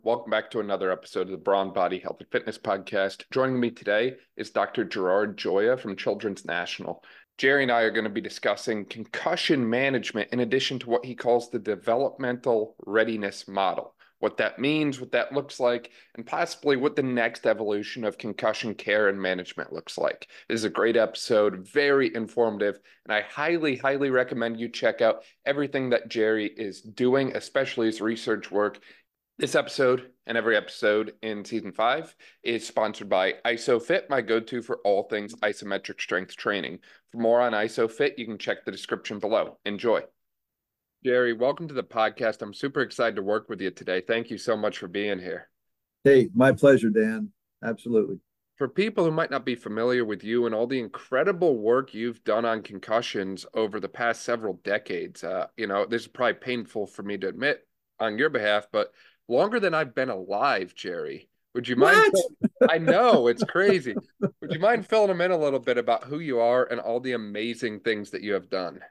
Welcome back to another episode of the Brawn Body Health and Fitness Podcast. Joining me today is Dr. Gerard Gioia from Children's National. Jerry and I are going to be discussing concussion management in addition to what he calls the developmental readiness model, what that means, what that looks like, and possibly what the next evolution of concussion care and management looks like. This is a great episode, very informative, and I highly, highly recommend you check out everything that Jerry is doing, especially his research work. This episode and every episode in season 5 is sponsored by ISOFIT, my go-to for all things isometric strength training. For more on ISOFIT, you can check the description below. Enjoy. Jerry, welcome to the podcast. I'm super excited to work with you today. Thank you so much for being here. Hey, my pleasure, Dan. Absolutely. For people who might not be familiar with you and all the incredible work you've done on concussions over the past several decades, this is probably painful for me to admit on your behalf, but longer than I've been alive, Jerry. Would you mind? What? I know it's crazy. Would you mind filling them in a little bit about who you are and all the amazing things that you have done?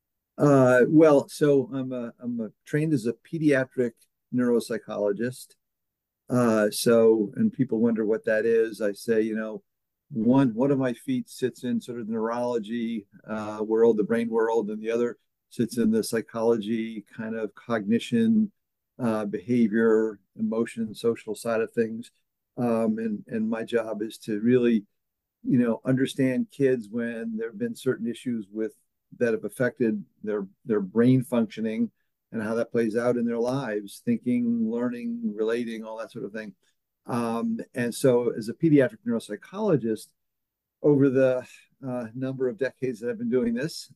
I'm trained as a pediatric neuropsychologist. And people wonder what that is. I say, one of my feet sits in sort of the neurology world, the brain world, and the other sits in the psychology, kind of cognition, behavior, emotion, social side of things. And my job is to really, understand kids when there have been certain issues that have affected their brain functioning and how that plays out in their lives, thinking, learning, relating, all that sort of thing. And so, as a pediatric neuropsychologist, over the number of decades that I've been doing this,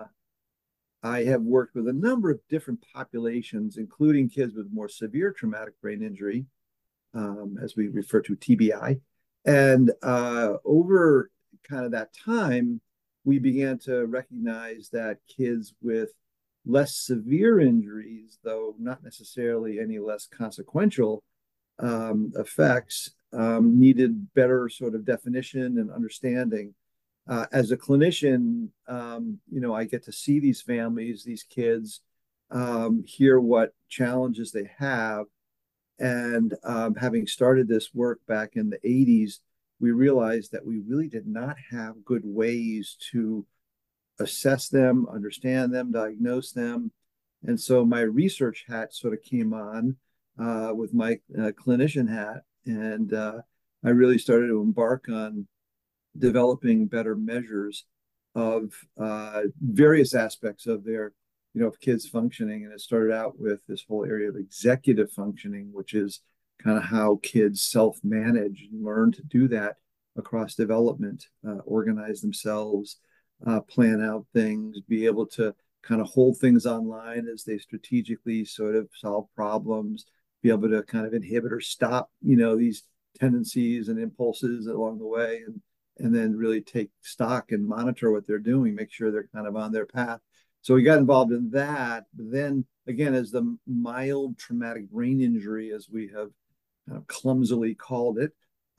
I have worked with a number of different populations, including kids with more severe traumatic brain injury, as we refer to TBI. And over kind of that time, we began to recognize that kids with less severe injuries, though not necessarily any less consequential effects, needed better sort of definition and understanding. As a clinician, I get to see these families, these kids, hear what challenges they have. And having started this work back in the 80s, we realized that we really did not have good ways to assess them, understand them, diagnose them. And so my research hat sort of came on with my clinician hat. And I really started to embark on developing better measures of various aspects of of kids functioning. And it started out with this whole area of executive functioning, which is kind of how kids self-manage and learn to do that across development, organize themselves, plan out things, be able to kind of hold things online as they strategically sort of solve problems, be able to kind of inhibit or stop, these tendencies and impulses along the way, and then really take stock and monitor what they're doing, make sure they're kind of on their path. So we got involved in that. But then again, as the mild traumatic brain injury, as we have kind of clumsily called it,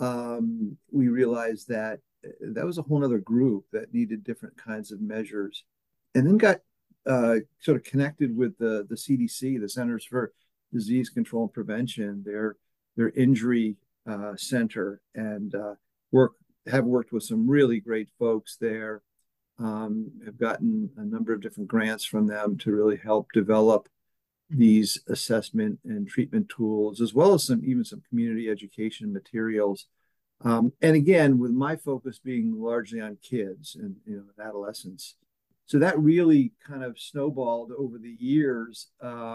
we realized that that was a whole other group that needed different kinds of measures, and then got sort of connected with the CDC, the Centers for Disease Control and Prevention, their injury center, and have worked with some really great folks there. Have gotten a number of different grants from them to really help develop these assessment and treatment tools, as well as even some community education materials. And again, with my focus being largely on kids and adolescents, so that really kind of snowballed over the years.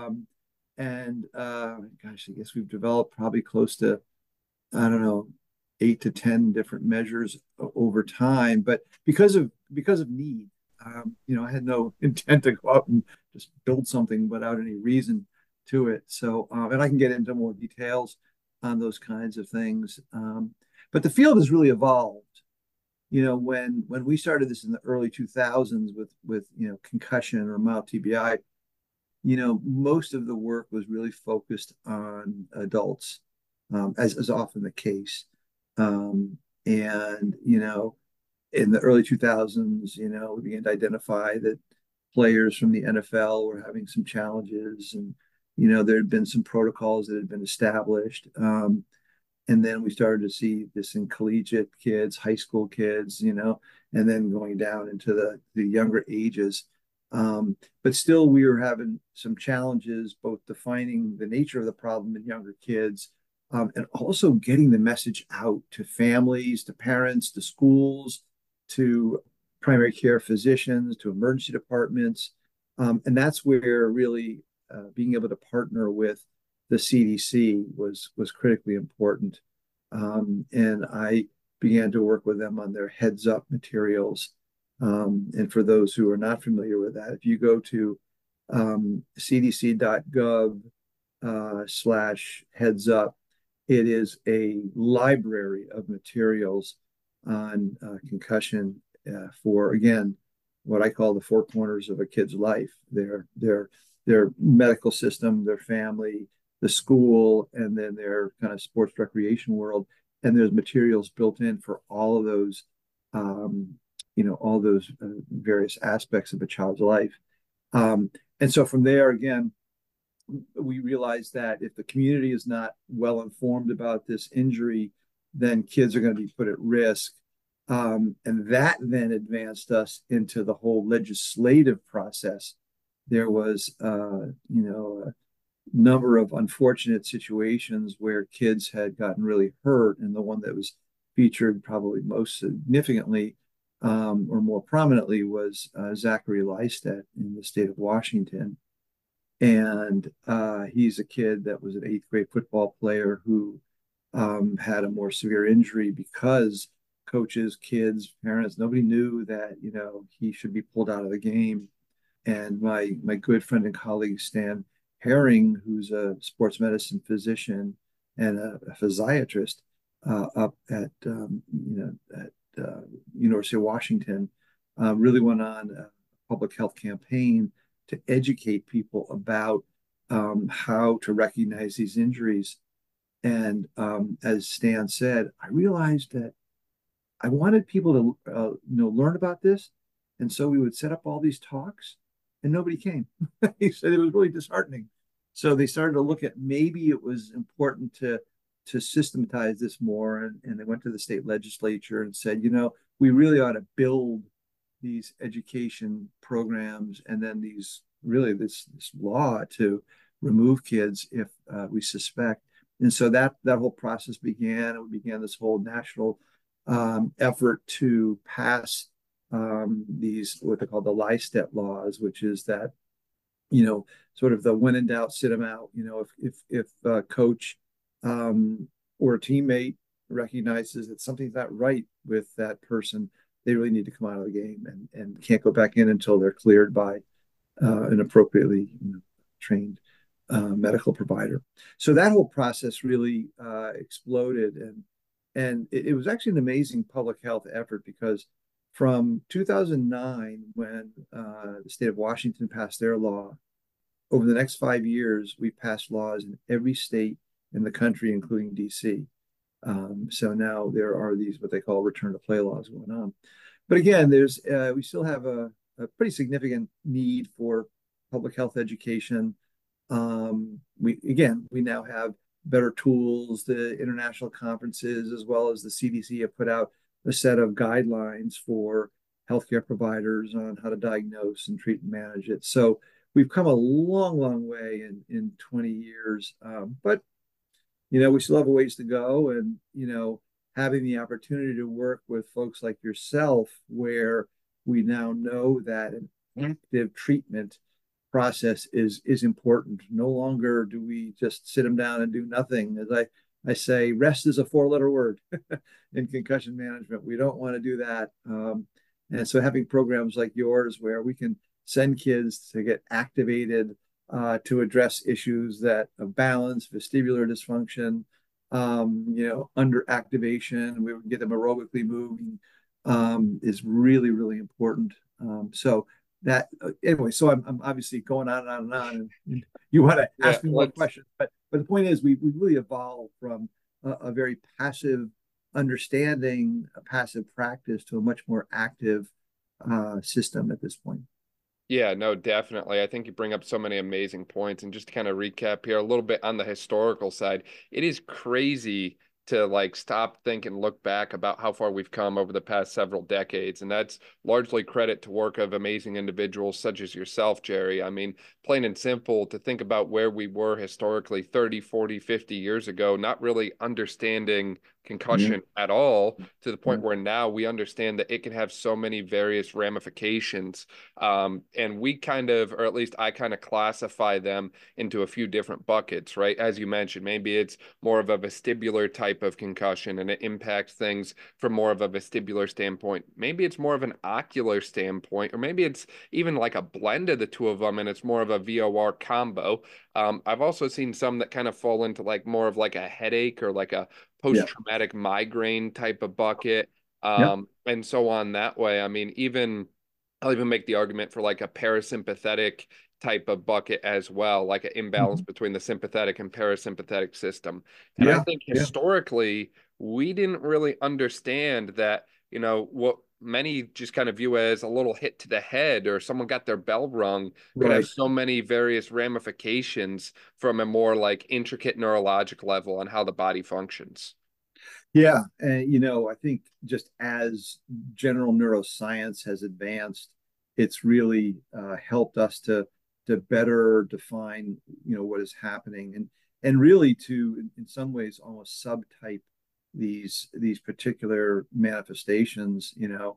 Gosh, I guess we've developed probably close to, I don't know, 8 to 10 different measures over time. But because of need, I had no intent to go out and just build something without any reason to it. So, and I can get into more details on those kinds of things. But the field has really evolved. When we started this in the early 2000s with concussion or mild TBI, most of the work was really focused on adults, as is often the case. And in the early 2000s, we began to identify that players from the NFL were having some challenges, and there had been some protocols that had been established. And then we started to see this in collegiate kids, high school kids, and then going down into the younger ages. But still, we were having some challenges, both defining the nature of the problem in younger kids, and also getting the message out to families, to parents, to schools, to primary care physicians, to emergency departments. And that's where really being able to partner with the CDC was critically important. And I began to work with them on their Heads Up materials. And for those who are not familiar with that, if you go to cdc.gov /heads up, it is a library of materials on concussion for, again, what I call the four corners of a kid's life, their medical system, their family, the school, and then their kind of sports recreation world. And there's materials built in for all of those, all those various aspects of a child's life. And so from there, again, we realized that if the community is not well informed about this injury, then kids are going to be put at risk. And that then advanced us into the whole legislative process. There was, a number of unfortunate situations where kids had gotten really hurt. And the one that was featured probably most significantly or more prominently was Zachary Lystedt in the state of Washington. And he's a kid that was an eighth grade football player who had a more severe injury because coaches, kids, parents, nobody knew that, he should be pulled out of the game. And my good friend and colleague, Stan Herring, who's a sports medicine physician and a physiatrist up at University of Washington, really went on a public health campaign to educate people about how to recognize these injuries. And as Stan said, I realized that I wanted people to learn about this, and so we would set up all these talks, and nobody came. He said it was really disheartening. So they started to look at maybe it was important to systematize this more, and they went to the state legislature and said, we really ought to build these education programs and then this law to remove kids if we suspect. And so that whole process began, and we began this whole national effort to pass these what they call the Lystedt laws, which is that sort of the when in doubt, sit them out. If a coach or a teammate recognizes that something's not right with that person, they really need to come out of the game and can't go back in until they're cleared by an appropriately trained medical provider. So that whole process really exploded, and it was actually an amazing public health effort because from 2009, when the state of Washington passed their law, over the next 5 years, we passed laws in every state in the country, including DC. So now there are these what they call return to play laws going on. But again, we still have a pretty significant need for public health education. We now have better tools. The international conferences, as well as the CDC, have put out a set of guidelines for healthcare providers on how to diagnose and treat and manage it. So we've come a long, long way in 20 years. But we still have a ways to go, and having the opportunity to work with folks like yourself, where we now know that an active treatment process is important. No longer do we just sit them down and do nothing. As I say, rest is a four-letter word in concussion management. We don't want to do that. And so having programs like yours where we can send kids to get activated to address issues of balance, vestibular dysfunction, under activation, we would get them aerobically moving, is really, really important. So I'm obviously going on and on and on, and you want to ask me more questions, but the point is we really evolved from a very passive understanding, a passive practice, to a much more active system at this point. Yeah, no, definitely. I think you bring up so many amazing points. And just to kind of recap here a little bit on the historical side, it is crazy to like stop, think, and look back about how far we've come over the past several decades. And that's largely credit to work of amazing individuals such as yourself, Jerry. I mean, plain and simple, to think about where we were historically 30, 40, 50 years ago, not really understanding Yeah, concussion at all, to the yeah, point where now we understand that it can have so many various ramifications, and we kind of, or at least I kind of classify them into a few different buckets, right? As you mentioned, maybe it's more of a vestibular type of concussion and it impacts things from more of a vestibular standpoint. Maybe it's more of an ocular standpoint, or maybe it's even like a blend of the two of them and it's more of a VOR combo. I've also seen some that kind of fall into like more of like a headache or like a yeah, post-traumatic migraine type of bucket. yeah. And so on that way. I mean, I'll even make the argument for like a parasympathetic type of bucket as well, like an imbalance Mhm. between the sympathetic and parasympathetic system. And I Yeah, think yeah, historically, we didn't really understand that, what many just kind of view as a little hit to the head or someone got their bell rung could have right. so many various ramifications from a more like intricate neurologic level on how the body functions. Yeah, and I think just as general neuroscience has advanced, it's really helped us to better define what is happening, and really to in some ways almost subtype these particular manifestations.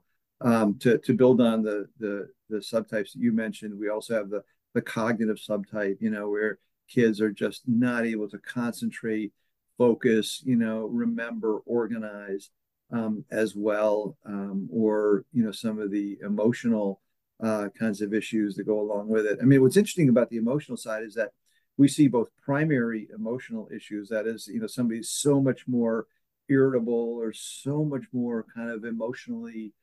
To build on the subtypes that you mentioned, we also have the cognitive subtype. Where kids are just not able to concentrate, focus, remember, organize, as well, or some of the emotional kinds of issues that go along with it. I mean, what's interesting about the emotional side is that we see both primary emotional issues, that is, somebody's so much more irritable or so much more kind of emotionally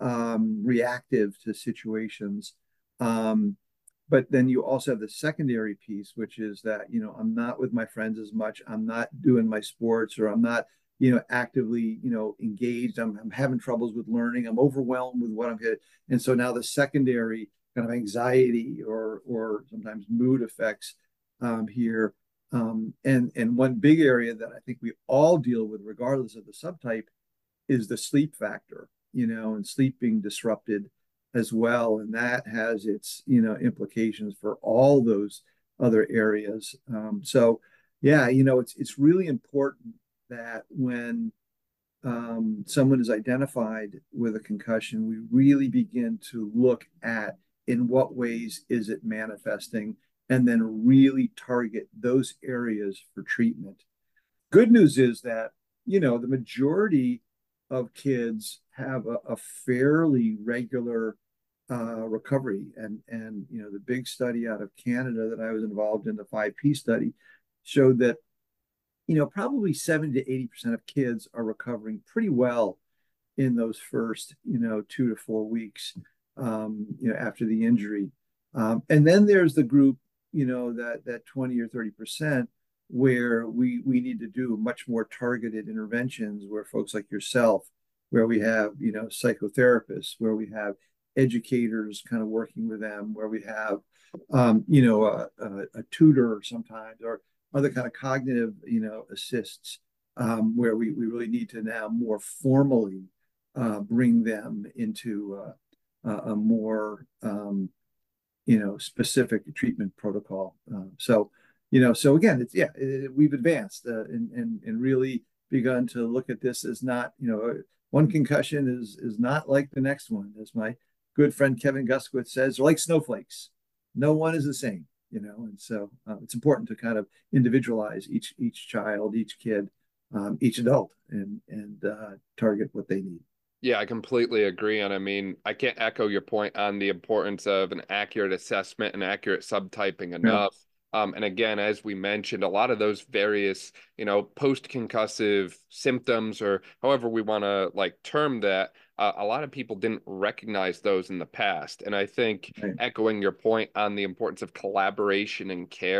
reactive to situations. Um, but then you also have the secondary piece, which is that I'm not with my friends as much, I'm not doing my sports, or I'm not actively engaged, I'm having troubles with learning, I'm overwhelmed with what I'm getting. And so now the secondary kind of anxiety or sometimes mood effects here. And one big area that I think we all deal with regardless of the subtype is the sleep factor, and sleep being disrupted as well. And that has its, implications for all those other areas. So, yeah, it's really important that when someone is identified with a concussion, we really begin to look at in what ways is it manifesting, and then really target those areas for treatment. Good news is that, the majority of kids have a fairly regular recovery. And the big study out of Canada that I was involved in, the 5P study, showed that, probably 70 to 80% of kids are recovering pretty well in those first, 2 to 4 weeks, after the injury. And then there's the group, that 20 or 30% where we need to do much more targeted interventions, where folks like yourself, where we have, psychotherapists, where we have educators kind of working with them, where we have, a tutor sometimes, or other kind of cognitive, assists, where we really need to now more formally bring them into a more specific treatment protocol. So again, we've advanced, and really begun to look at this as not, one concussion is not like the next one, as my good friend Kevin Guskowitz says. They're like snowflakes. No one is the same. And so it's important to kind of individualize each child, each kid, each adult, and target what they need. Yeah, I completely agree. And I mean, I can't echo your point on the importance of an accurate assessment and accurate subtyping Yeah. enough. And again, as we mentioned, a lot of those various, post-concussive symptoms, or however we want to like term that, a lot of people didn't recognize those in the past. And I think Right. echoing your point on the importance of collaboration and care,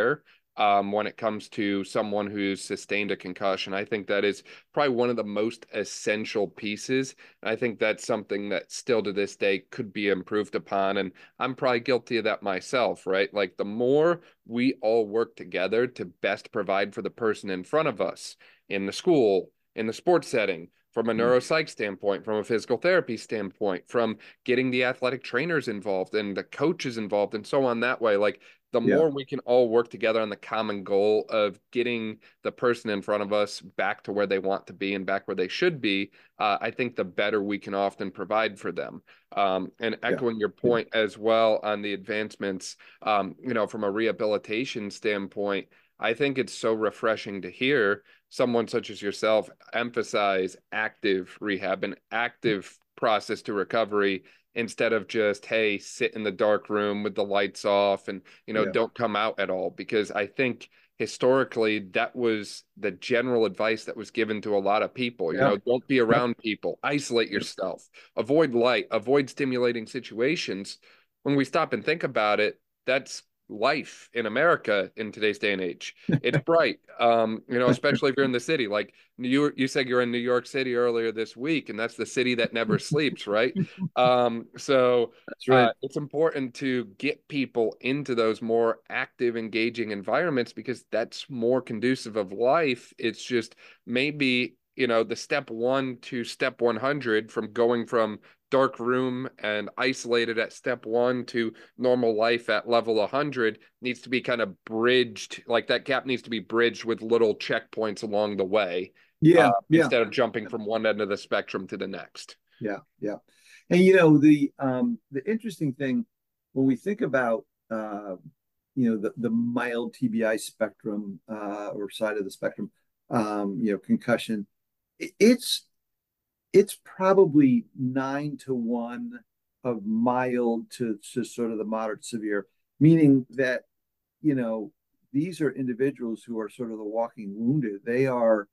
when it comes to someone who's sustained a concussion. I think that is probably one of the most essential pieces. I think that's something that still to this day could be improved upon. And I'm probably guilty of that myself, right? Like the more we all work together to best provide for the person in front of us in the school, in the sports setting, from a Yeah, neuropsych standpoint, from a physical therapy standpoint, from getting the athletic trainers involved and the coaches involved and so on that way. Like the yeah, more we can all work together on the common goal of getting the person in front of us back to where they want to be and back where they should be, I think the better we can often provide for them. And yeah, echoing your yeah, point as well on the advancements, from a rehabilitation standpoint, I think it's so refreshing to hear someone such as yourself emphasize active rehab and active process to recovery instead of just, hey, sit in the dark room with the lights off and, yeah, don't come out at all. Because I think historically that was the general advice that was given to a lot of people. yeah, Don't be yep, around people, isolate yep. yourself, avoid light, avoid stimulating situations. When we stop and think about it, that's life in America in today's day and age. It's bright, especially if you're in the city. Like you said, you're in New York City earlier this week, and that's the city that never sleeps, right? So That's right. it's important to get people into those more active, engaging environments because that's more conducive of life. It's just maybe, the step one to step 100 from going from dark room and isolated at step one to normal life at level 100 needs to be kind of bridged. Like that gap needs to be bridged with little checkpoints along the way, Yeah, yeah, instead of jumping from one end of the spectrum to the next. yeah, yeah. And the interesting thing when we think about the mild TBI spectrum or side of the spectrum, concussion, it's probably 9 to 1 of mild to sort of the moderate severe, meaning that you know these are individuals who are sort of the walking wounded. They are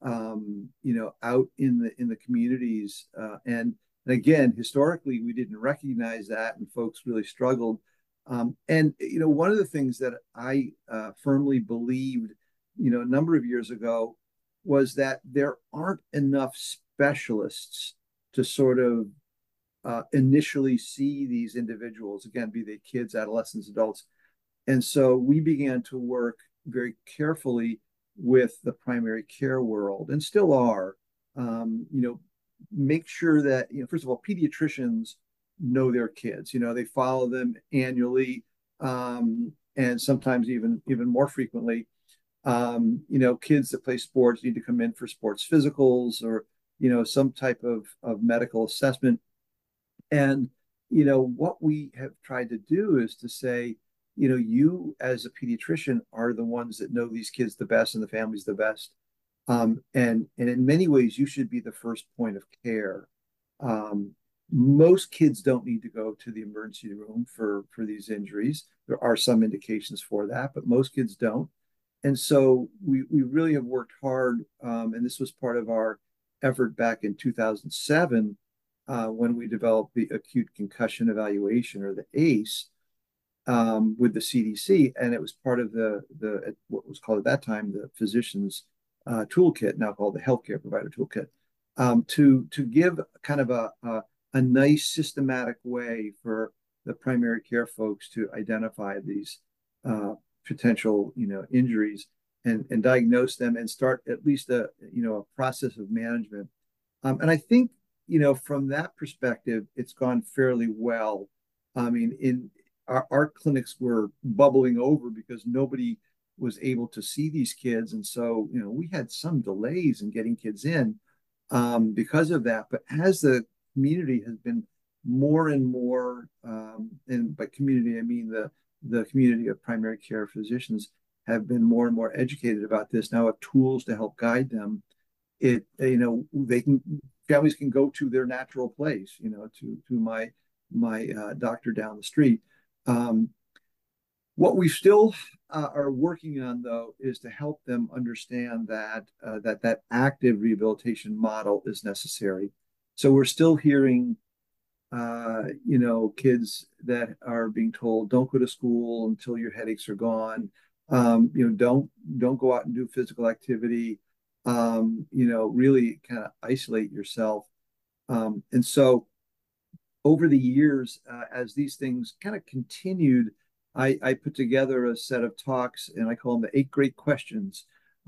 out in the communities, and again, historically, we didn't recognize that, and folks really struggled. And one of the things that I firmly believed, a number of years ago, was that there aren't enough specialists to sort of initially see these individuals, again, be they kids, adolescents, adults. And so we began to work very carefully with the primary care world and still are, make sure that, first of all, pediatricians know their kids, they follow them annually, and sometimes even more frequently. Kids that play sports need to come in for sports physicals or, some type of medical assessment. And, what we have tried to do is to say, you as a pediatrician are the ones that know these kids the best and the families the best. And in many ways, you should be the first point of care. Most kids don't need to go to the emergency room for these injuries. There are some indications for that, but most kids don't. And so we really have worked hard, and this was part of our effort back in 2007 when we developed the acute concussion evaluation, or the ACE, with the CDC, and it was part of the what was called at that time the physician's toolkit, now called the healthcare provider toolkit, to give kind of a nice systematic way for the primary care folks to identify these potential injuries and diagnose them and start at least a process of management. And I think from that perspective, it's gone fairly well. I mean, in our clinics were bubbling over because nobody was able to see these kids, and so we had some delays in getting kids in because of that. But as the community has been more and more, and by community I mean the community of primary care physicians have been more and more educated about this, now have tools to help guide them. Families can go to their natural place, to my doctor down the street. What we still are working on, though, is to help them understand that active rehabilitation model is necessary. So we're still hearing, kids that are being told, "Don't go to school until your headaches are gone." Don't go out and do physical activity. Really kind of isolate yourself. And so over the years, as these things kind of continued, I put together a set of talks, and I call them the 8 great questions,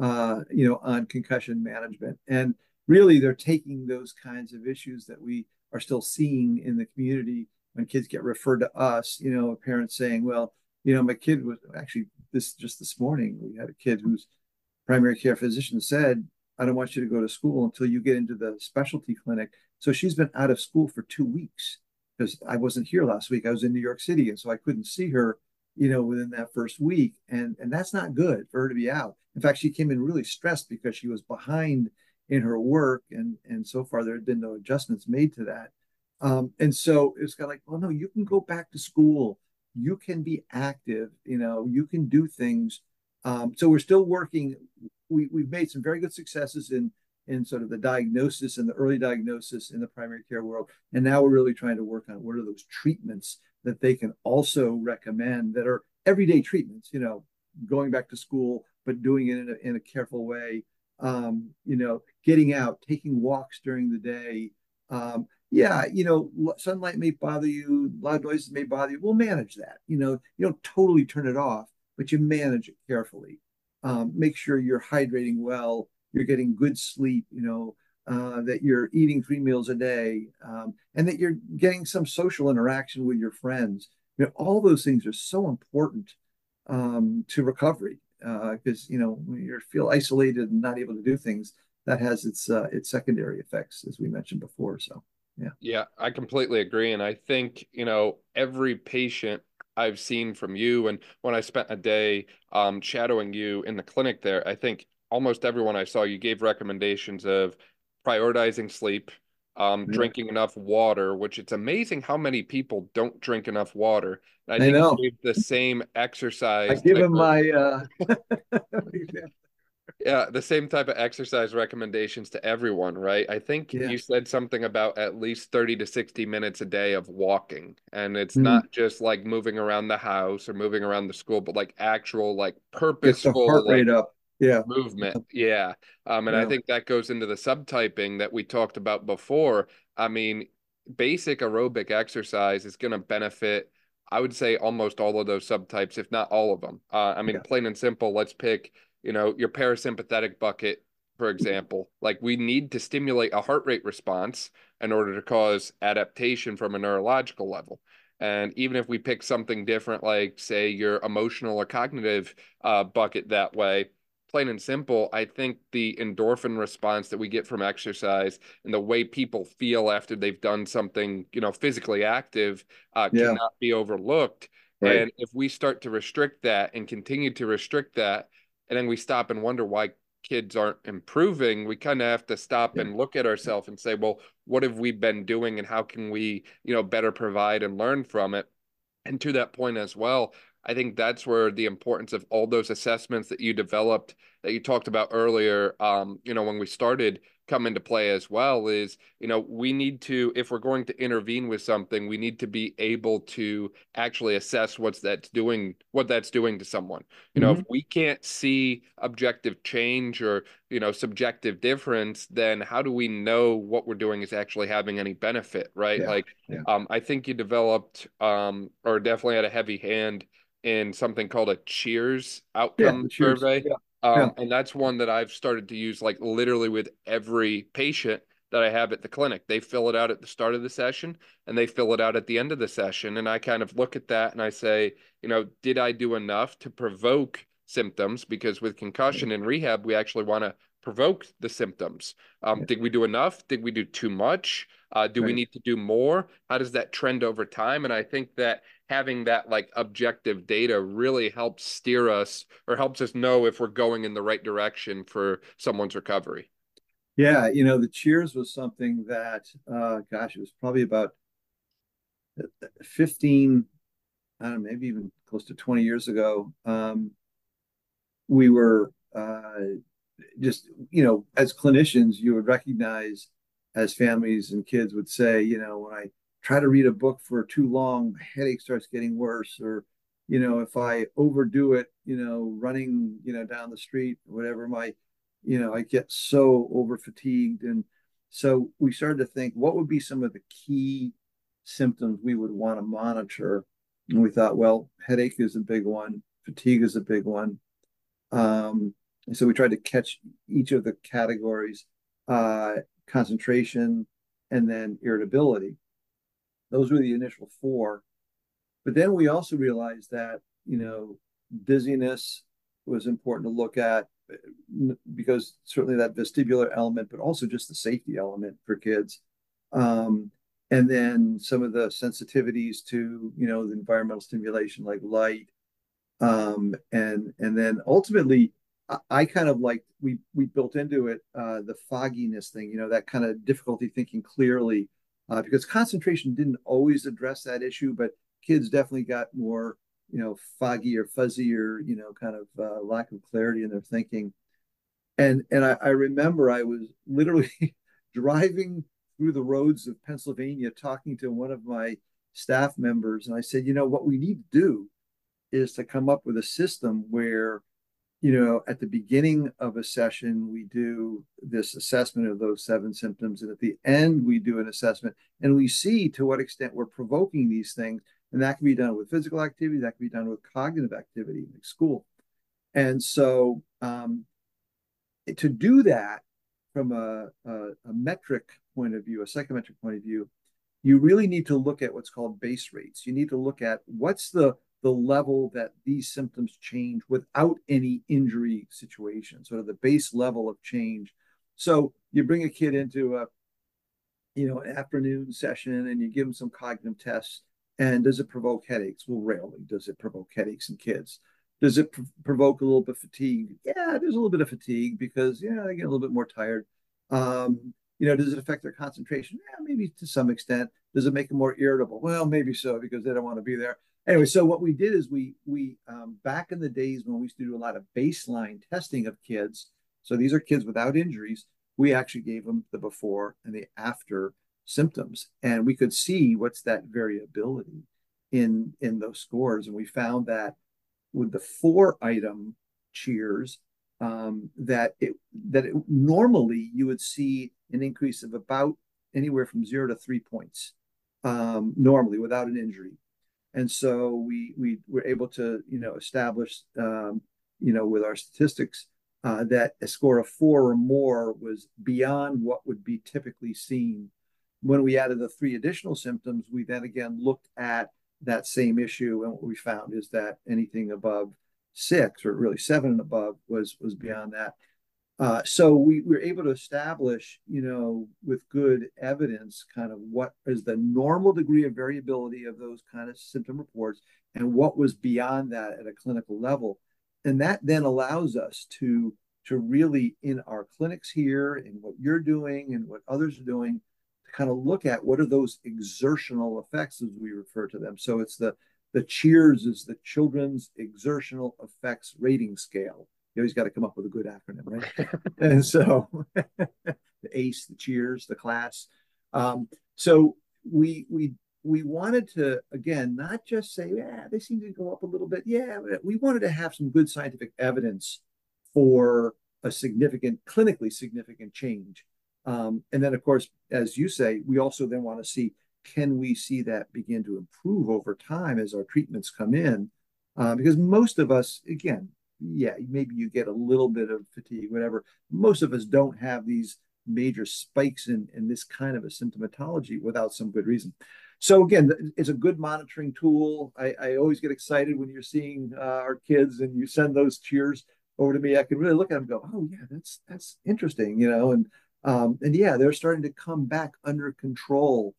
on concussion management. And really, they're taking those kinds of issues that we are still seeing in the community when kids get referred to us. Parents saying, "Well, my kid was actually this morning. We had a kid whose primary care physician said, 'I don't want you to go to school until you get into the specialty clinic.'" So she's been out of school for 2 weeks because I wasn't here last week. I was in New York City, and so I couldn't see her, within that first week. And that's not good for her to be out. In fact, she came in really stressed because she was behind in her work, and so far there had been no adjustments made to that. And so it's kind of like, well, no, you can go back to school. You can be active. You can do things. So we're still working. We've made some very good successes in sort of the diagnosis and the early diagnosis in the primary care world. And now we're really trying to work on what are those treatments that they can also recommend that are everyday treatments, going back to school, but doing it in a careful way. Getting out, taking walks during the day. Yeah, sunlight may bother you, loud noises may bother you. We'll manage that. You don't totally turn it off, but you manage it carefully. Make sure you're hydrating well, you're getting good sleep, that you're eating 3 meals a day, and that you're getting some social interaction with your friends. All those things are so important to recovery because when you feel isolated and not able to do things, that has its secondary effects, as we mentioned before. So, yeah. Yeah, I completely agree. And I think, every patient I've seen from you, and when I spent a day shadowing you in the clinic there, I think almost everyone I saw, you gave recommendations of prioritizing sleep, Yeah. drinking enough water, which it's amazing how many people don't drink enough water. And I I think you know. gave the same I exercise give type him of, my yeah, the same type of exercise recommendations to everyone, right? I think yeah. you said something about at least 30 to 60 minutes a day of walking. And it's Mm. not just like moving around the house or moving around the school, but like actual, like Get the heart purposeful, rate like up. Yeah. movement. Yeah. And I Yeah. think that goes into the subtyping that we talked about before. I mean, basic aerobic exercise is going to benefit, I would say, almost all of those subtypes, if not all of them. I mean, Yeah. plain and simple, let's pick, your parasympathetic bucket, for example. Like we need to stimulate a heart rate response in order to cause adaptation from a neurological level. And even if we pick something different, like say your emotional or cognitive bucket that way, plain and simple, I think the endorphin response that we get from exercise and the way people feel after they've done something, physically active, Yeah. cannot be overlooked. Right. And if we start to restrict that and continue to restrict that, and then we stop and wonder why kids aren't improving, we kind of have to stop Yeah. and look at ourselves and say, well, what have we been doing and how can we, better provide and learn from it? And to that point as well, I think that's where the importance of all those assessments that you developed, that you talked about earlier, when we started, come into play as well. Is, we need to, if we're going to intervene with something, we need to be able to actually assess what that's doing to someone. If Hmm. we can't see objective change or, subjective difference, then how do we know what we're doing is actually having any benefit, right? Yeah. Like, Yeah. I think you developed or definitely had a heavy hand in something called a Cheers Yeah. outcome The cheers. survey. Yeah. Yeah. And that's one that I've started to use like literally with every patient that I have at the clinic. They fill it out at the start of the session and they fill it out at the end of the session. And I kind of look at that and I say, did I do enough to provoke symptoms? Because with concussion and rehab, we actually want to provoke the symptoms. Yeah. Did we do enough? Did we do too much? Do we Right. need to do more? How does that trend over time? And I think that having that like objective data really helps steer us or helps us know if we're going in the right direction for someone's recovery. Yeah. The cheers was something that, gosh, it was probably about 15, I don't know, maybe even close to 20 years ago. We were just, as clinicians, you would recognize as families and kids would say, when I try to read a book for too long, my headache starts getting worse, or if I overdo it, running, down the street, whatever, I get so over fatigued. And so we started to think, what would be some of the key symptoms we would want to monitor? And we thought, well, headache is a big one, fatigue is a big one. And so we tried to catch each of the categories, uh, concentration, and then irritability. Those were the initial four. But then we also realized that, dizziness was important to look at because certainly that vestibular element, but also just the safety element for kids. And then some of the sensitivities to, the environmental stimulation like light. And then ultimately, I kind of like we built into it the fogginess thing, that kind of difficulty thinking clearly, because concentration didn't always address that issue, but kids definitely got more, foggy or fuzzy or, kind of lack of clarity in their thinking. And I remember I was literally driving through the roads of Pennsylvania talking to one of my staff members, and I said, what we need to do is to come up with a system where, at the beginning of a session, we do this assessment of those seven symptoms. And at the end, we do an assessment and we see to what extent we're provoking these things. And that can be done with physical activity, that can be done with cognitive activity, like school. And so to do that from a metric point of view, a psychometric point of view, you really need to look at what's called base rates. You need to look at what's the level that these symptoms change without any injury situation, sort of the base level of change. So you bring a kid into an afternoon session and you give them some cognitive tests. And does it provoke headaches? Well, rarely does it provoke headaches in kids. Does it provoke a little bit of fatigue? Yeah, there's a little bit of fatigue because, they get a little bit more tired. Does it affect their concentration? Yeah, maybe to some extent. Does it make them more irritable? Well, maybe so because they don't want to be there. Anyway, so what we did is we back in the days when we used to do a lot of baseline testing of kids, so these are kids without injuries, we actually gave them the before and the after symptoms, and we could see what's that variability in those scores. And we found that with the 4 item cheers, that it normally you would see an increase of about anywhere from 0 to 3 points, normally without an injury. And so we were able to establish with our statistics that a score of 4 or more was beyond what would be typically seen. When we added the 3 additional symptoms, we then again looked at that same issue, and what we found is that anything above 6 or really 7 and above was beyond that. So we were able to establish, with good evidence, kind of what is the normal degree of variability of those kind of symptom reports and what was beyond that at a clinical level. And that then allows us to really, in our clinics here and what you're doing and what others are doing, to kind of look at what are those exertional effects as we refer to them. So it's the CHEERS is the Children's Exertional Effects Rating Scale. You always got to come up with a good acronym, right? And so the ACE, the CHEERS, the class. So we wanted to, again, not just say, yeah, they seem to go up a little bit. Yeah, we wanted to have some good scientific evidence for a clinically significant change. And then, of course, as you say, we also then want to see, can we see that begin to improve over time as our treatments come in? Because most of us, again, yeah, maybe you get a little bit of fatigue, whatever. Most of us don't have these major spikes in this kind of a symptomatology without some good reason. So again, it's a good monitoring tool. I always get excited when you're seeing our kids and you send those cheers over to me. I can really look at them and go, oh yeah, that's interesting, and yeah, they're starting to come back under control.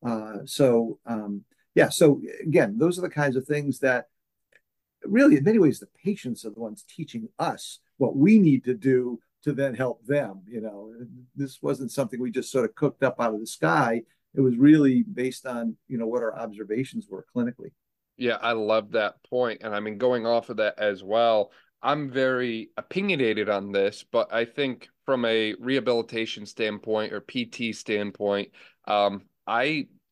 Yeah, so again, those are the kinds of things that really, in many ways, the patients are the ones teaching us what we need to do to then help them. This wasn't something we just sort of cooked up out of the sky. It was really based on, what our observations were clinically. Yeah, I love that point. And I mean, going off of that as well, I'm very opinionated on this, but I think from a rehabilitation standpoint or PT standpoint, I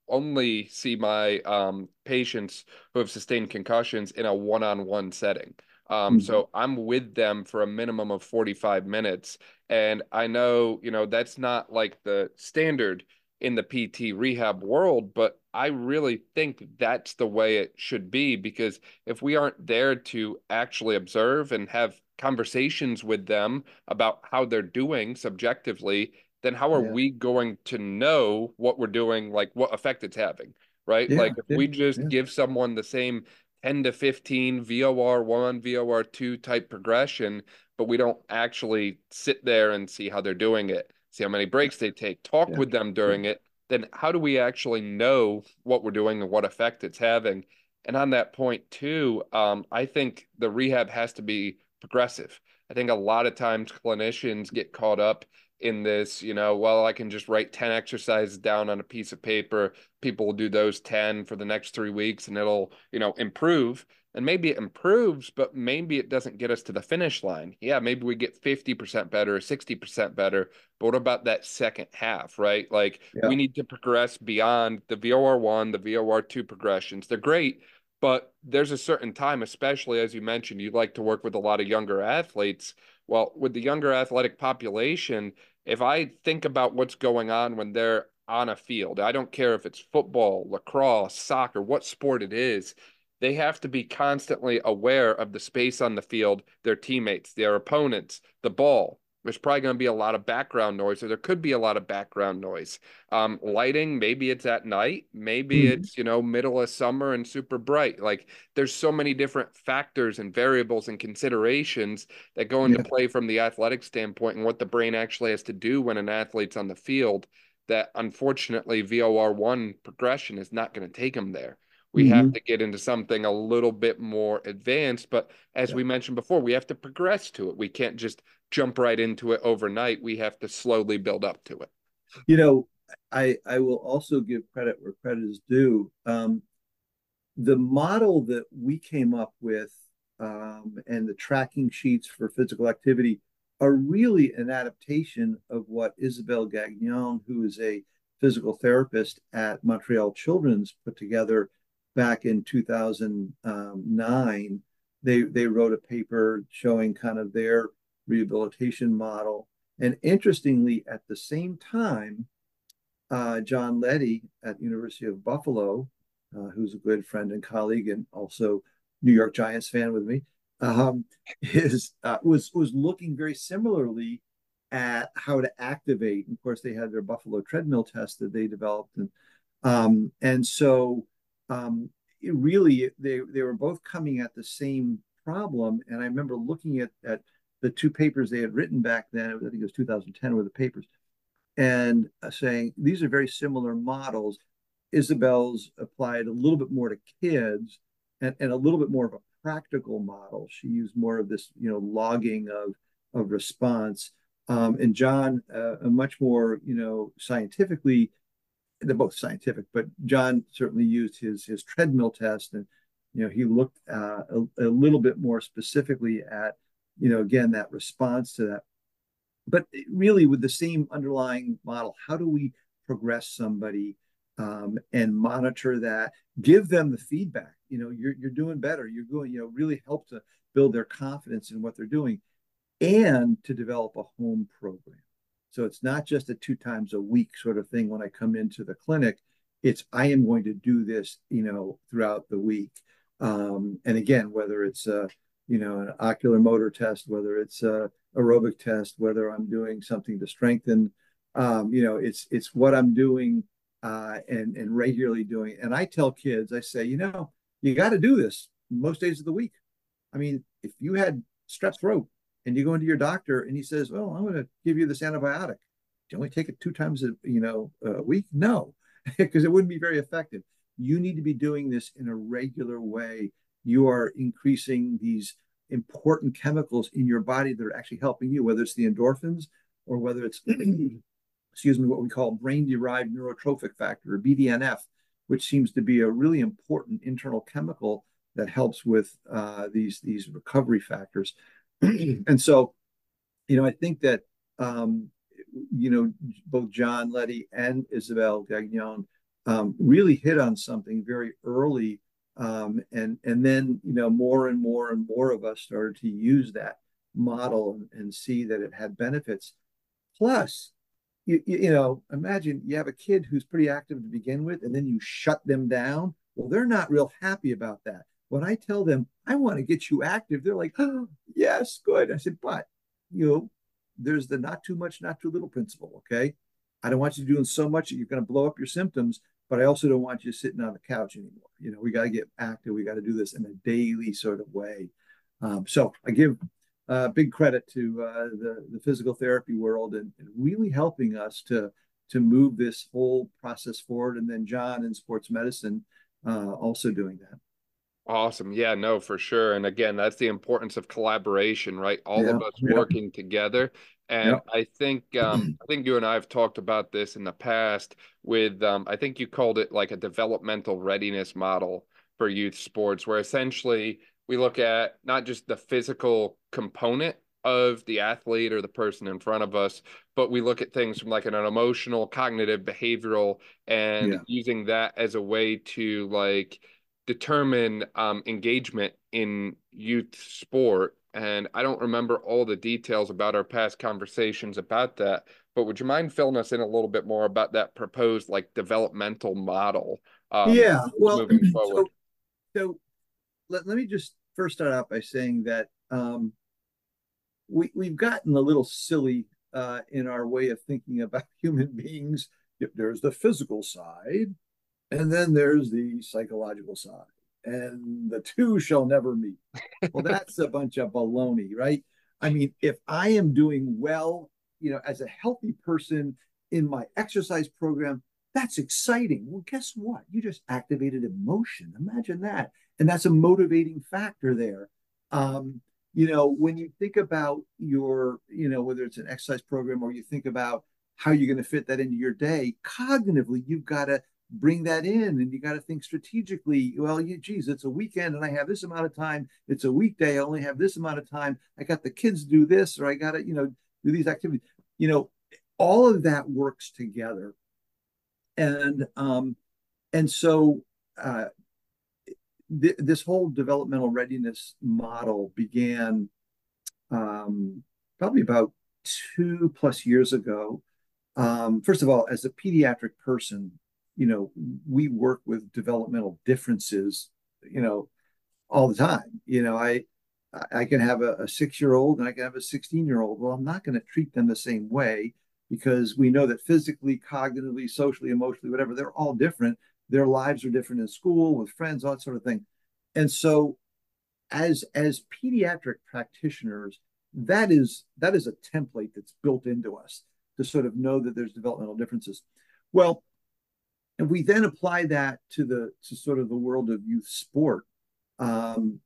only see my patients who have sustained concussions in a one-on-one setting. Mhm. So I'm with them for a minimum of 45 minutes. And I know, that's not like the standard in the PT rehab world, but I really think that's the way it should be, because if we aren't there to actually observe and have conversations with them about how they're doing subjectively, then how are Yeah, we going to know what we're doing, like what effect it's having, right? yeah, Like if yeah, we just yeah. give someone the same 10 to 15 VOR1, VOR2 type progression, but we don't actually sit there and see how they're doing it, see how many breaks they take, talk Yeah, with them yeah. during it, then how do we actually know what we're doing and what effect it's having? And on that point too, I think the rehab has to be progressive. I think a lot of times clinicians get caught up in this, well, I can just write 10 exercises down on a piece of paper. People will do those 10 for the next 3 weeks and it'll, improve. And maybe it improves, but maybe it doesn't get us to the finish line. Yeah, maybe we get 50% better or 60% better. But what about that second half, right? Like Yeah. we need to progress beyond the VOR1, the VOR2 progressions. They're great, but there's a certain time, especially as you mentioned, you like to work with a lot of younger athletes. Well, with the younger athletic population, if I think about what's going on when they're on a field, I don't care if it's football, lacrosse, soccer, what sport it is, they have to be constantly aware of the space on the field, their teammates, their opponents, the ball. There's probably going to be a lot of background noise, or there could be a lot of background noise. Lighting, maybe it's at night, maybe Mhm. it's, middle of summer and super bright. Like there's so many different factors and variables and considerations that go into Yeah. play from the athletic standpoint and what the brain actually has to do when an athlete's on the field, that unfortunately VOR1 progression is not going to take them there. We have Hmm. to get into something a little bit more advanced, but as Yeah. we mentioned before, we have to progress to it. We can't just jump right into it overnight. We have to slowly build up to it. You know, I will also give credit where credit is due. The model that we came up with, and the tracking sheets for physical activity are really an adaptation of what Isabelle Gagnon, who is a physical therapist at Montreal Children's, put together back in 2009. They wrote a paper showing kind of their rehabilitation model. And interestingly, at the same time, John Leddy at University of Buffalo, who's a good friend and colleague, and also New York Giants fan with me, is was looking very similarly at how to activate. And of course, they had their Buffalo treadmill test that they developed, and so really they were both coming at the same problem. And I remember looking at the two papers they had written back then. I think it was 2010 were the papers, and saying these are very similar models. Isabel's applied a little bit more to kids, and a little bit more of a practical model. She used more of this, logging of response. And John, a much more, scientifically, they're both scientific, but John certainly used his treadmill test, and he looked a little bit more specifically at, again, that response to that, but really with the same underlying model. How do we progress somebody, and monitor that, give them the feedback? You're doing better. You're going, really help to build their confidence in what they're doing, and to develop a home program. So it's not just a 2 times a week sort of thing when I come into the clinic. It's I am going to do this, throughout the week. And again, whether it's an ocular motor test, whether it's a aerobic test, whether I'm doing something to strengthen, it's what I'm doing, and regularly doing. And I tell kids, I say, you got to do this most days of the week. I mean, if you had strep throat and you go into your doctor and he says, "Well, I'm going to give you this antibiotic. Do you only take it 2 times a week?" No, because it wouldn't be very effective. You need to be doing this in a regular way. You are increasing these important chemicals in your body that are actually helping you, whether it's the endorphins or whether it's excuse me, what we call brain-derived neurotrophic factor, or BDNF, which seems to be a really important internal chemical that helps with these recovery factors. And so, I think that both John Leddy and Isabelle Gagnon really hit on something very early. And then, more and more and more of us started to use that model and see that it had benefits. Plus, imagine you have a kid who's pretty active to begin with, and then you shut them down. Well, they're not real happy about that. When I tell them, I want to get you active, they're like, oh, yes, good. I said, but, you know, there's the not too much, not too little principle. Okay. I don't want you doing so much that you're going to blow up your symptoms, but I also don't want you sitting on the couch anymore. We got to get active. We got to do this in a daily sort of way. So I give big credit to the physical therapy world and really helping us to move this whole process forward. And then John in sports medicine also doing that. Awesome. Yeah, no, for sure. And again, that's the importance of collaboration, right? All of Yeah, us yeah, working together. And yeah, I think you and I have talked about this in the past with I think you called it like a developmental readiness model for youth sports, where essentially we look at not just the physical component of the athlete or the person in front of us, but we look at things from like an emotional, cognitive, behavioral, and yeah. using that as a way to like determine engagement in youth sport. And I don't remember all the details about our past conversations about that, but would you mind filling us in a little bit more about that proposed like developmental model Yeah. Well, moving forward? so let me just first start out by saying that we've gotten a little silly in our way of thinking about human beings. There's the physical side, and then there's the psychological side, and the two shall never meet. Well, that's a bunch of baloney, right? I mean, if I am doing well, as a healthy person in my exercise program, that's exciting. Well, guess what? You just activated emotion. Imagine that. And that's a motivating factor there. When you think about whether it's an exercise program or you think about how you're going to fit that into your day, cognitively, you've got to bring that in and you got to think strategically. Well, geez, it's a weekend and I have this amount of time. It's a weekday. I only have this amount of time. I got the kids do this, or I got to, do these activities. You know, all of that works together. And so uh, this whole developmental readiness model began probably about 2+ years ago. First of all, as a pediatric person, we work with developmental differences, all the time. I can have a 6-year-old and I can have a 16-year-old. Well, I'm not going to treat them the same way because we know that physically, cognitively, socially, emotionally, whatever, they're all different. Their lives are different in school, with friends, all that sort of thing. And so as pediatric practitioners, that is a template that's built into us to sort of know that there's developmental differences. Well, and we then apply that to sort of the world of youth sport. Um,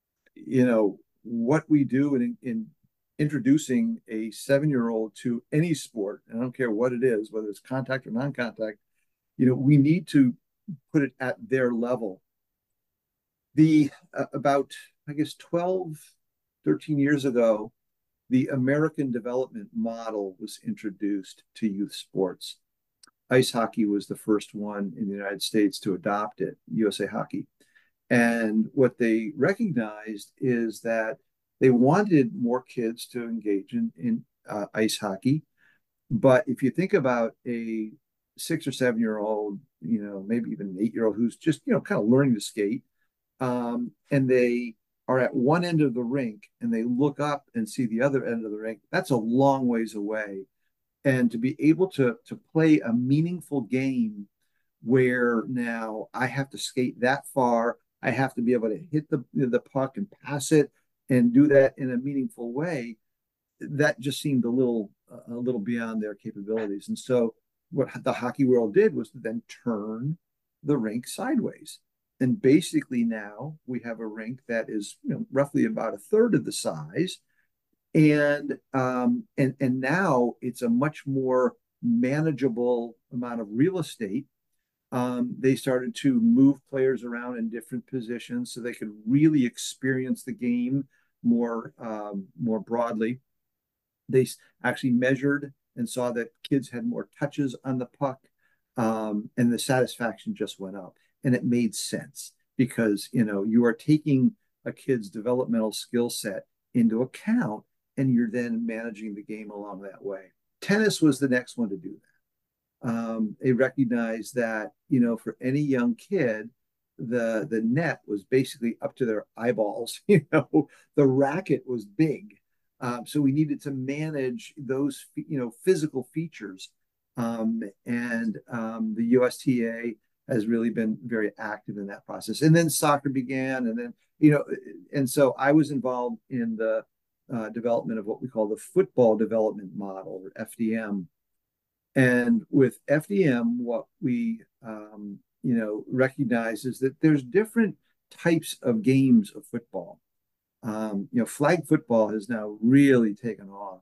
what we do in introducing a 7-year-old to any sport, and I don't care what it is, whether it's contact or non-contact, we need to put it at their level. The About, I guess, 12, 13 years ago, the American development model was introduced to youth sports. Ice hockey was the first one in the United States to adopt it, USA Hockey. And what they recognized is that they wanted more kids to engage in ice hockey. But if you think about a 6 or 7-year-old, maybe even an 8-year-old who's just, kind of learning to skate, and they are at one end of the rink and they look up and see the other end of the rink, that's a long ways away. And to be able to play a meaningful game where now I have to skate that far, I have to be able to hit the puck and pass it and do that in a meaningful way, that just seemed a little beyond their capabilities. And so what the hockey world did was to then turn the rink sideways. And basically now we have a rink that is, roughly about a third of the size, and now it's a much more manageable amount of real estate. They started to move players around in different positions so they could really experience the game more broadly. They actually measured and saw that kids had more touches on the puck. And the satisfaction just went up. And it made sense because, you are taking a kid's developmental skill set into account and you're then managing the game along that way. Tennis was the next one to do that. They recognized that, for any young kid, the net was basically up to their eyeballs. The racket was big. So we needed to manage those, physical features. And the USTA has really been very active in that process. And then soccer began, and then, and so I was involved in the development of what we call the football development model, or FDM. And with FDM, what we recognize is that there's different types of games of football. Flag football has now really taken off,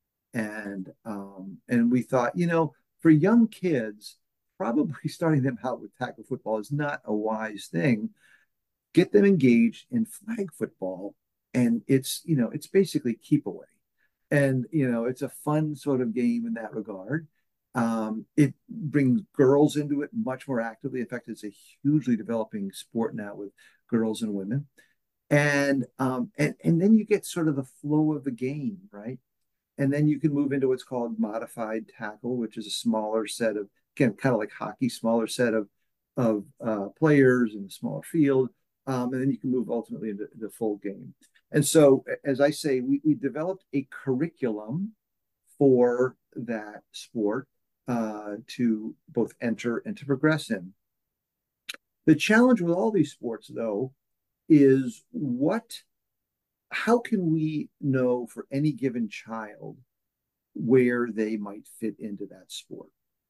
and we thought, for young kids, probably starting them out with tackle football is not a wise thing. Get them engaged in flag football, and it's basically keep away, and it's a fun sort of game in that regard. It brings girls into it much more actively. In fact, it's a hugely developing sport now with girls and women. And then you get sort of the flow of the game, right? And then you can move into what's called modified tackle, which is a smaller set of, again, kind of like hockey, smaller set of players in a smaller field. And then you can move ultimately into the full game. And so, as I say, we developed a curriculum for that sport to both enter and to progress in. The challenge with all these sports, though, is how can we know for any given child where they might fit into that sport?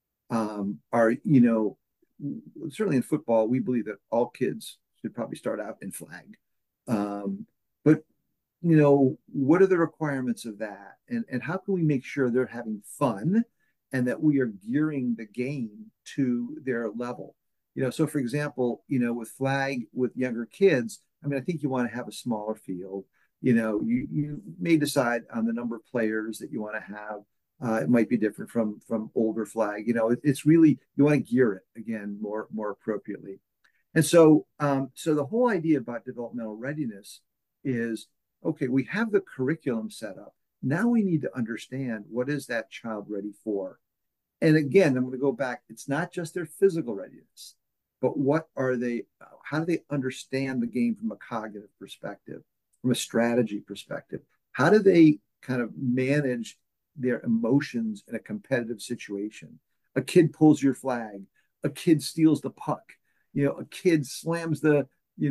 Certainly in football, we believe that all kids should probably start out in flag. But what are the requirements of that? And how can we make sure they're having fun and that we are gearing the game to their level? So for example, with flag with younger kids, I mean, I think you want to have a smaller field. You may decide on the number of players that you want to have. It might be different from older flag. It's really, you want to gear it again more appropriately. And so the whole idea about developmental readiness is, okay, we have the curriculum set up. Now we need to understand, what is that child ready for? And again, I'm going to go back. It's not just their physical readiness, but how do they understand the game from a cognitive perspective, from a strategy perspective? How do they kind of manage their emotions in a competitive situation? A kid pulls your flag, a kid steals the puck, a kid slams the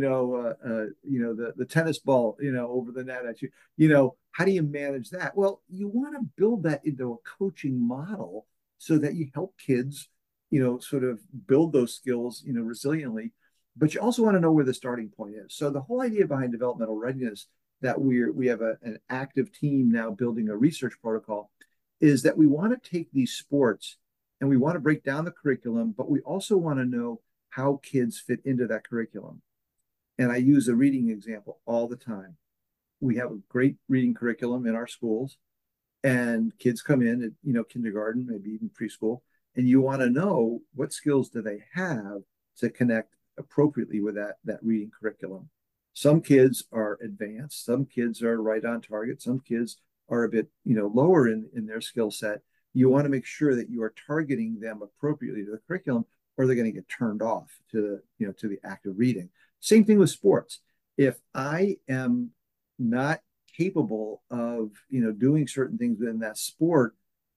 tennis ball, over the net at you. How do you manage that? Well, you want to build that into a coaching model so that you help kids, sort of build those skills, resiliently. But you also want to know where the starting point is. So the whole idea behind developmental readiness, that we have an active team now building a research protocol, is that we want to take these sports and we want to break down the curriculum, but we also want to know how kids fit into that curriculum. And I use a reading example all the time. We have a great reading curriculum in our schools, and kids come in at kindergarten, maybe even preschool, and you want to know what skills do they have to connect appropriately with that reading curriculum. Some kids are advanced, some kids are right on target, some kids are a bit lower in their skill set. You want to make sure that you are targeting them appropriately to the curriculum, or they're going to get turned off to the act of reading. Same thing with sports. If I am not capable of doing certain things within that sport,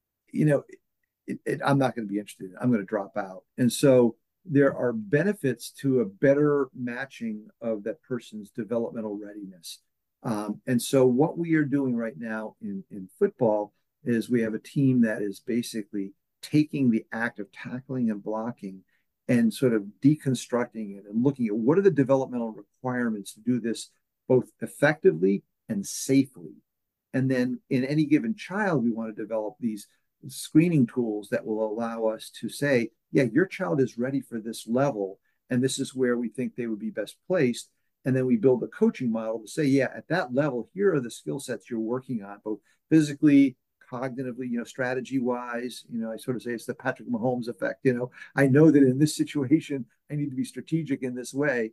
I'm not going to be interested. I'm going to drop out. And so there are benefits to a better matching of that person's developmental readiness. And so what we are doing right now in football is we have a team that is basically taking the act of tackling and blocking and sort of deconstructing it and looking at what are the developmental requirements to do this both effectively and safely. And then in any given child, we want to develop these screening tools that will allow us to say, yeah, your child is ready for this level, and this is where we think they would be best placed. And then we build a coaching model to say, yeah, at that level, here are the skill sets you're working on, both physically, cognitively, strategy wise. I sort of say it's the Patrick Mahomes effect. I know that in this situation, I need to be strategic in this way.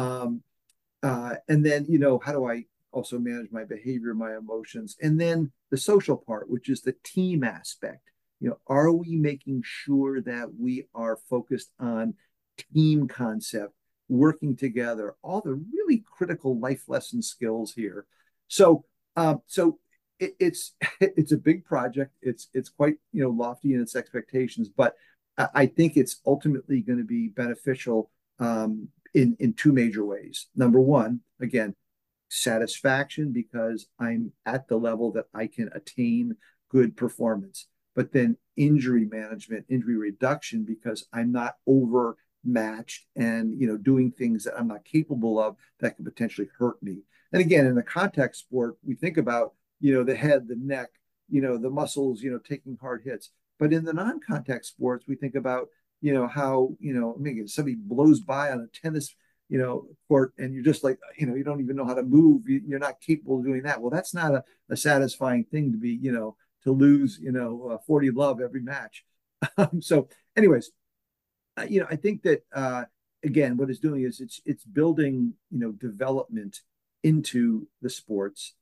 And then, how do I also manage my behavior, my emotions? And then the social part, which is the team aspect. Are we making sure that we are focused on team concept, working together, all the really critical life lesson skills here? So it's a big project. It's quite lofty in its expectations, but I think it's ultimately going to be beneficial in two major ways. Number one, again, satisfaction because I'm at the level that I can attain good performance. But then injury management, injury reduction because I'm not overmatched and doing things that I'm not capable of that could potentially hurt me. And again, in the contact sport, we think about the head, the neck, the muscles, taking hard hits. But in the non-contact sports, we think about how maybe somebody blows by on a tennis court and you're just like you don't even know how to move. You're not capable of doing that. Well, that's not a satisfying thing to be to lose 40 love every match. So anyways, I think that again what it's doing is it's building development into the sports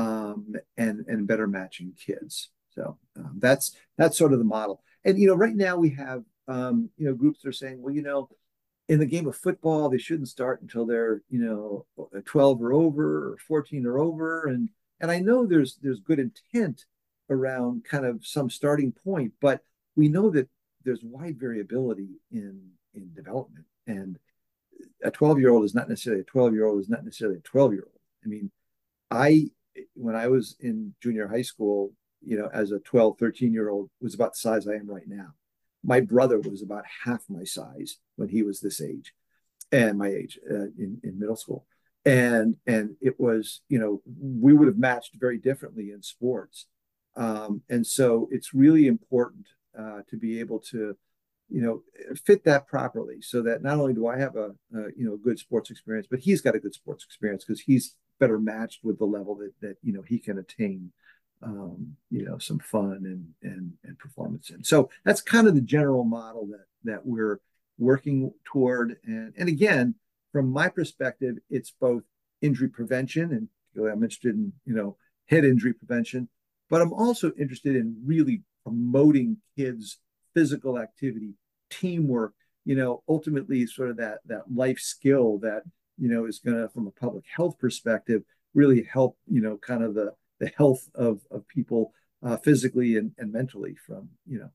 and better matching kids. So that's sort of the model. And right now we have groups that are saying, well, in the game of football, they shouldn't start until they're 12 or over or 14 or over. And I know there's good intent around kind of some starting point, but we know that there's wide variability in development. And a 12-year-old is not necessarily a 12-year-old is not necessarily a 12-year-old. I mean, when I was in junior high school, as a 12, 13-year-old was about the size I am right now. My brother was about half my size when he was this age and my age in middle school. And it was, we would have matched very differently in sports. And so it's really important to be able to, fit that properly so that not only do I have a good sports experience, but he's got a good sports experience because he's better matched with the level that he can attain some fun and performance in. So that's kind of the general model that we're working toward. And again, from my perspective, it's both injury prevention, and I'm interested in head injury prevention, but I'm also interested in really promoting kids' physical activity, teamwork, ultimately sort of that life skill that is going to, from a public health perspective, really help kind of the health of people physically and mentally from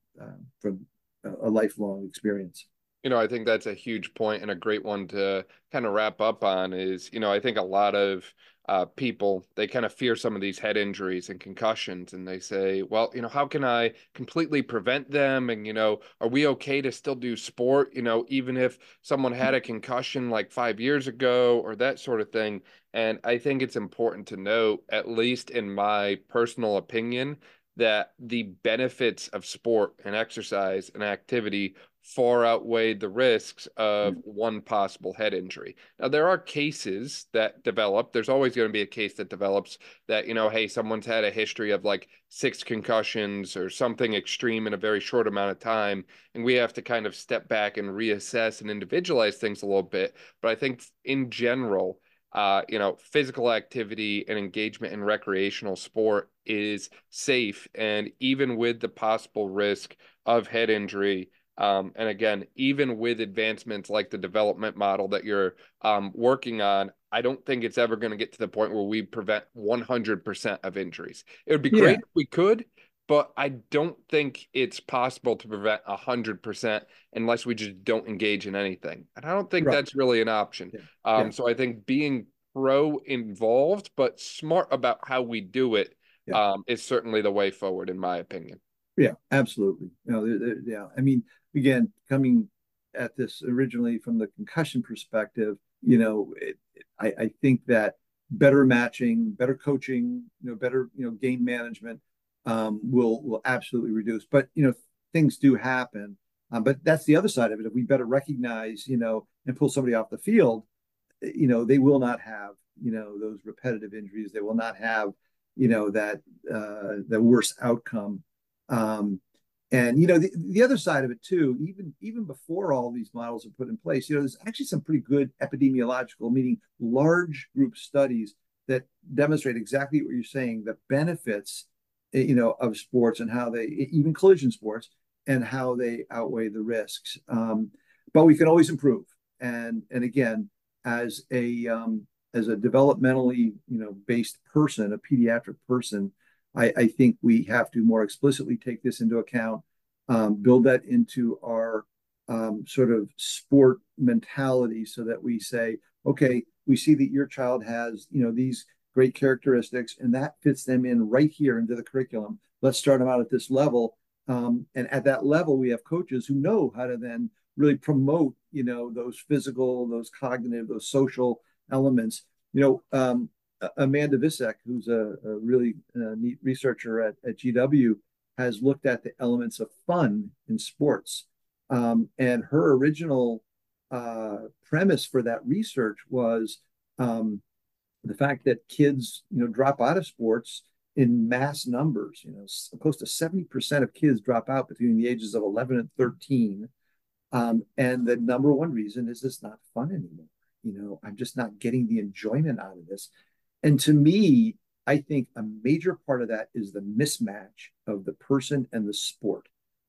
a lifelong experience. I think that's a huge point and a great one to kind of wrap up on is, I think a lot of people, they kind of fear some of these head injuries and concussions, and they say, well, how can I completely prevent them? And, are we okay to still do sport, even if someone had a concussion like 5 years ago or that sort of thing? And I think it's important to note, at least in my personal opinion, that the benefits of sport and exercise and activity far outweigh the risks of one possible head injury. Now, there are cases that develop. There's always going to be a case that develops that, hey, someone's had a history of like 6 concussions or something extreme in a very short amount of time. And we have to kind of step back and reassess and individualize things a little bit. But I think in general, physical activity and engagement in recreational sport is safe. And even with the possible risk of head injury, and again, even with advancements like the development model that you're working on, I don't think it's ever going to get to the point where we prevent 100% of injuries. It would be great if we could, but I don't think it's possible to prevent 100% unless we just don't engage in anything. And I don't think that's really an option. So I think being pro-involved, but smart about how we do it is certainly the way forward, in my opinion. Yeah, absolutely. Yeah. I mean, again, coming at this originally from the concussion perspective, I think that better matching, better coaching, better, game management will absolutely reduce. But, things do happen. But that's the other side of it. If we better recognize, and pull somebody off the field, they will not have, those repetitive injuries. They will not have, that the worse outcome. And the other side of it too, even before all these models are put in place, there's actually some pretty good epidemiological, meaning large group studies that demonstrate exactly what you're saying, the benefits, of sports and how they, even collision sports, and how they outweigh the risks. But we can always improve. And again, as a developmentally based person, a pediatric person, I think we have to more explicitly take this into account, build that into our sort of sport mentality, so that we say, okay, we see that your child has these great characteristics, and that fits them in right here into the curriculum. Let's start them out at this level, and at that level, we have coaches who know how to then really promote those physical, those cognitive, those social elements. Amanda Visek, who's a really neat researcher at GW, has looked at the elements of fun in sports. And her original premise for that research was the fact that kids, drop out of sports in mass numbers. Close to 70% of kids drop out between the ages of 11 and 13. And the number one reason is it's not fun anymore. I'm just not getting the enjoyment out of this. And to me, I think a major part of that is the mismatch of the person and the sport.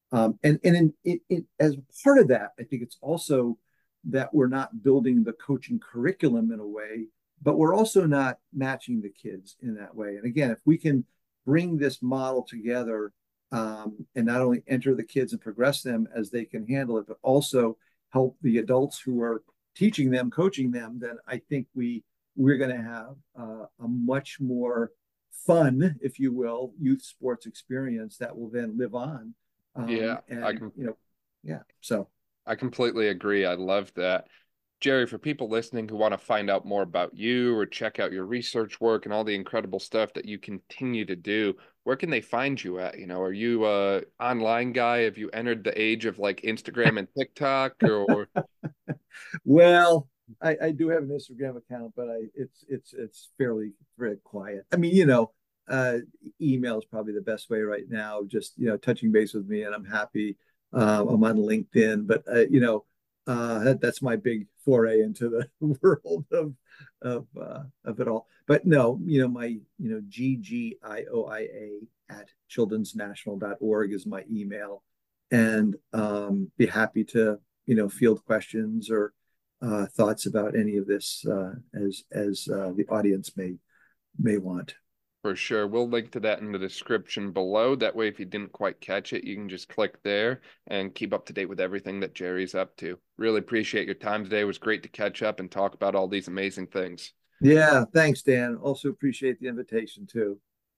As part of that, I think it's also that we're not building the coaching curriculum in a way, but we're also not matching the kids in that way. And again, if we can bring this model together, and not only enter the kids and progress them as they can handle it, but also help the adults who are teaching them, coaching them, then I think we're going to have a much more fun, if you will, youth sports experience that will then live on. Yeah, Yeah. So I completely agree. I love that. Jerry, for people listening who want to find out more about you or check out your research work and all the incredible stuff that you continue to do, where can they find you at? Are you a online guy? Have you entered the age of like Instagram and TikTok or? well, I do have an Instagram account, but it's fairly very quiet. I mean, email is probably the best way right now. Just touching base with me, and I'm happy. I'm on LinkedIn, but that's my big foray into the world of it all. But no, my GGIOIA at childrensnational.org is my email, and be happy to field questions or thoughts about any of this, as the audience may want. For sure. We'll link to that in the description below. That way, if you didn't quite catch it, you can just click there and keep up to date with everything that Jerry's up to. Really appreciate your time today. It was great to catch up and talk about all these amazing things. Yeah, thanks, Dan. Also appreciate the invitation too.